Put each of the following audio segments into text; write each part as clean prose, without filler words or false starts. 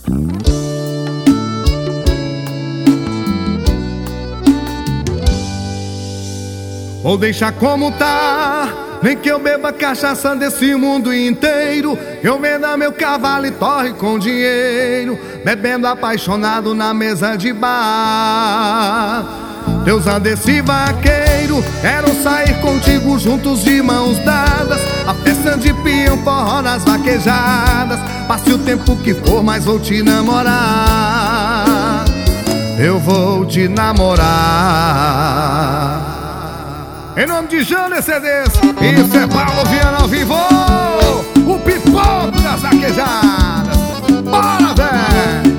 Vou deixar como tá, nem que eu beba cachaça desse mundo inteiro. Eu venda meu cavalo e torre com dinheiro, bebendo apaixonado na mesa de bar. Deusa desse vaqueiro, quero sair contigo juntos de mãos dadas, a festa de peão, forró nas vaquejadas. Passe o tempo que for, mas vou te namorar. Eu vou te namorar. Em nome de Jander CDs, isso é Paulo Viana ao vivo, o pipoco das vaquejadas. Bora, velho!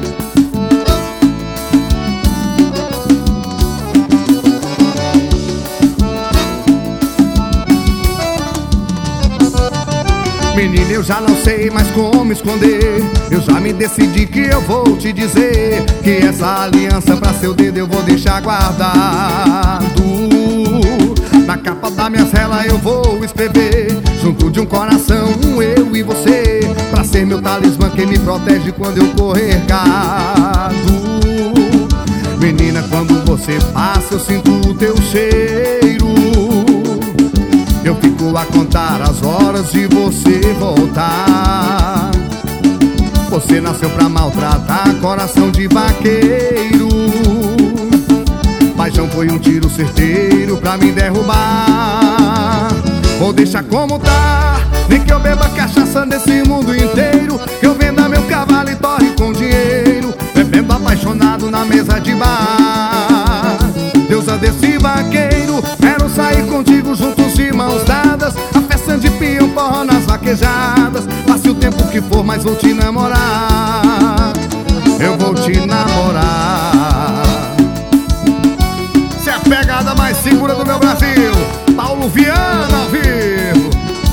Menina, eu já não sei mais como esconder. Eu já me decidi que eu vou te dizer que essa aliança pra seu dedo eu vou deixar guardado. Na capa da minha cela eu vou escrever, junto de um coração, eu e você, pra ser meu talismã que me protege quando eu correr gado. Menina, quando você passa eu sinto o teu cheiro. Eu fico a contar as horas de você voltar. Você nasceu pra maltratar, coração de vaqueiro. Paixão foi um tiro certeiro pra me derrubar. Vou deixar como tá, nem que eu beba cachaça desse mundo inteiro, que eu venda meu cavalo e torre com dinheiro, bebendo apaixonado na mesa de bar. Deusa desse vaqueiro, quero sair contigo juntos de mãos dadas, a festa de peão, forró nas vaquejadas. Passe o tempo que for, mas vou te namorar. Eu vou te namorar. Essa é a pegada mais segura do meu Brasil, Paulo Viana ao vivo.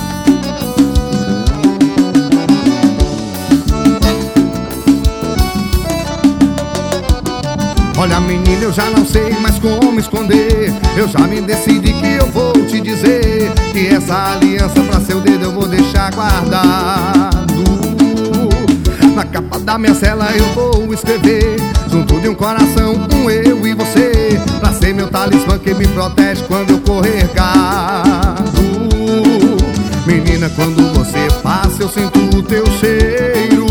Olha, menina, eu já não sei mais como esconder. Eu já me decidi que eu vou te dizer que essa aliança pra seu dedo eu vou deixar guardado. Na capa da minha cela eu vou escrever, junto de um coração, eu e você, pra ser meu talismã que me protege quando eu correr gado. Menina, quando você passa eu sinto o teu cheiro.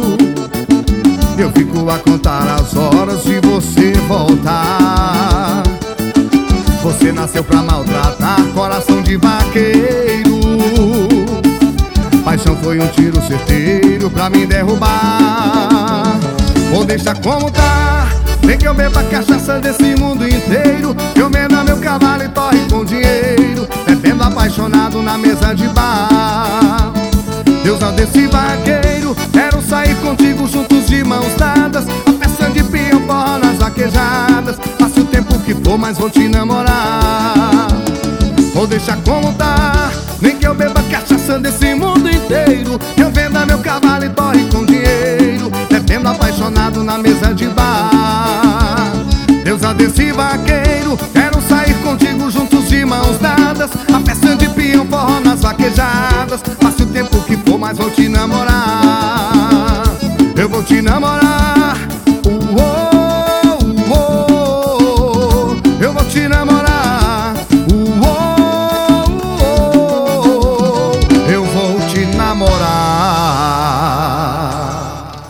Eu fico a contar as horas de você voltar. Você nasceu pra maltratar, coração de vaqueiro. Paixão foi um tiro certeiro pra me derrubar. Vou deixar como tá, nem que eu beba cachaça desse mundo inteiro, que eu venda meu cavalo e torre com dinheiro, bebendo apaixonado na mesa de bar. Deusa desse vaqueiro, quero sair contigo juntos de mãos dadas, a festa de peão, forró nas vaquejadas. Passe o tempo que for, mas vou te namorar. Vou deixar como tá, nem que eu beba cachaça desse mundo inteiro, que eu venda meu cavalo e torre com dinheiro, bebendo apaixonado na mesa de bar. Deusa desse vaqueiro, quero sair contigo juntos de mãos dadas, a festa de peão, forró nas vaquejadas. Passe o tempo que for, mas vou te namorar. Eu vou te namorar.